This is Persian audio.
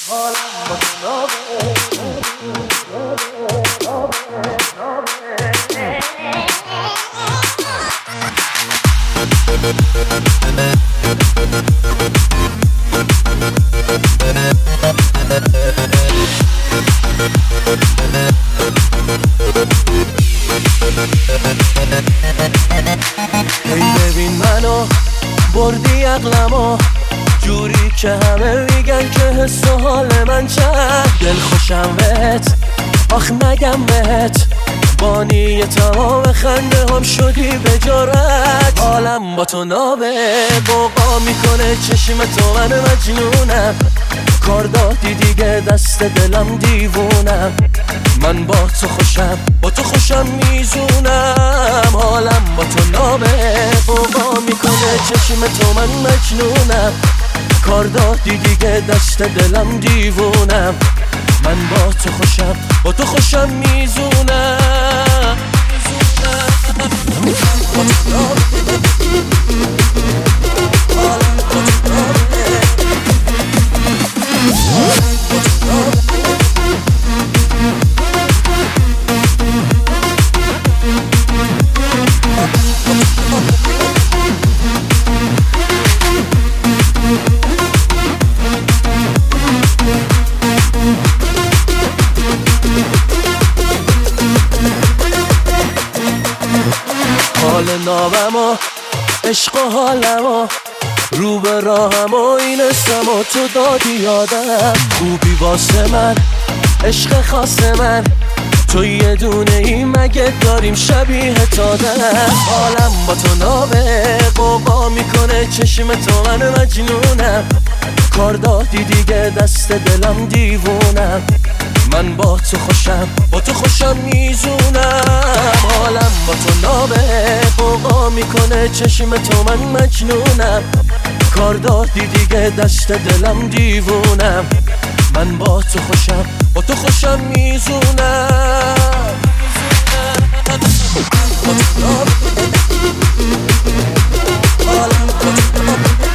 ببین منو بردی عقلمو جوری که همه میگن که حس و حال من چند دل خوشم بهت آخ نگم بهت بانی تمام خنده هم شدی به جرأت حالم با تو نابه بوقا میکنه چشم تو من مجنونم کار دادی دیگه دست دلم دیوونم من با تو خوشم میزونم حالم با تو نابه بوقا میکنه چشم تو من مجنونم کار دادی دیگه دست دلم دیوونم من با تو خوشم میزونم حال نابم و عشق و حالم و رو به راهم و این اسم و تو دادی یادم خوبی واسه من عشق خاص من تو یه دونه ای مگه داریم شبیه تادم حالم با تو نابه قوقا میکنه چشم تو من مجنونم کار دادی دیگه دست دلم دیوونم من با تو خوشم میزونم حالم با تو نابه قوقا میکنه چشم تو من مجنونم کار دادی دیگه دست دلم دیوونم من با تو خوشم میزونم حالم با تو نابه